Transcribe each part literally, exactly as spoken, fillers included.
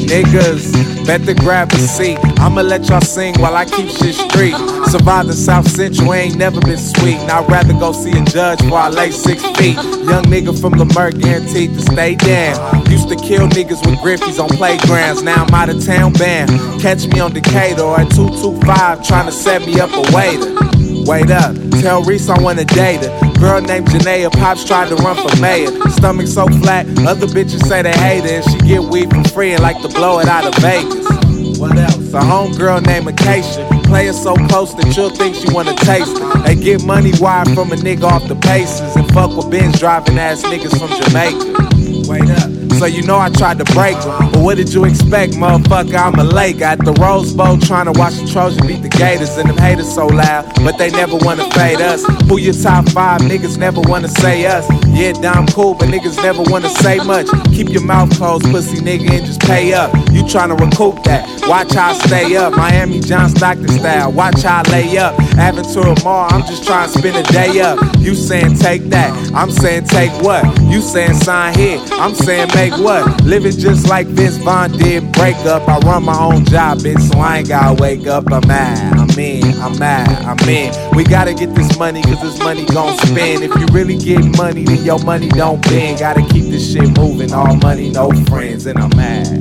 Niggas, better grab a seat. I'ma let y'all sing while I keep shit street. Survived the South Central, ain't never been sweet. Now I'd rather go see a judge before I lay six feet. Young nigga from Lamar, guaranteed to stay down. Used to kill niggas with griffies on playgrounds. Now I'm out of town band. Catch me on Decatur at two two five, trying to set me up a waiter. Wait up, tell Reese I wanna date her. Girl named Janaea, Pops tried to run for mayor. Stomach so flat, other bitches say they hate her. And she get weed for free and like to blow it out of Vegas. What else? A homegirl named Acacia. Play her so close that you'll think she wanna taste it. They get money wired from a nigga off the paces and fuck with Benz driving ass niggas from Jamaica. Wait up. So you know I tried to break them. But what did you expect, motherfucker? I'm a Lake. At the Rose Bowl trying to watch the Trojans beat the Gators. And them haters so loud, but they never wanna fade us. Who your top five? Niggas never wanna say us. Yeah, damn cool, but niggas never wanna say much. Keep your mouth closed, pussy nigga, and just pay up. You tryna recoup that. Watch how I stay up. Miami John Stockton style. Watch how I lay up. Aventura Mall, I'm just trying to spend a day up. You saying take that, I'm saying take what? You saying sign here, I'm saying make what? Living just like Vince Vaughn did, break up. I run my own job, bitch, so I ain't gotta wake up. I'm mad, I'm in, I'm mad, I'm in. We gotta get this money, cause this money gon' spend. If you really get money, then your money don't bend. Gotta keep this shit moving, all money, no friends, and I'm mad.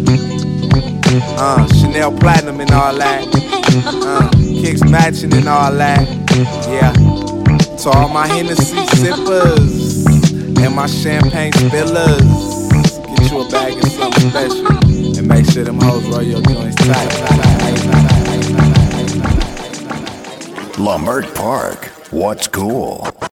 Uh, Chanel Platinum and all that. Uh, kicks matching and all that. Yeah. To all my Hennessy sippers and my champagne spillers. Get you a bag of something special and make sure them hoes roll your joints tight. Lombard Park, what's cool?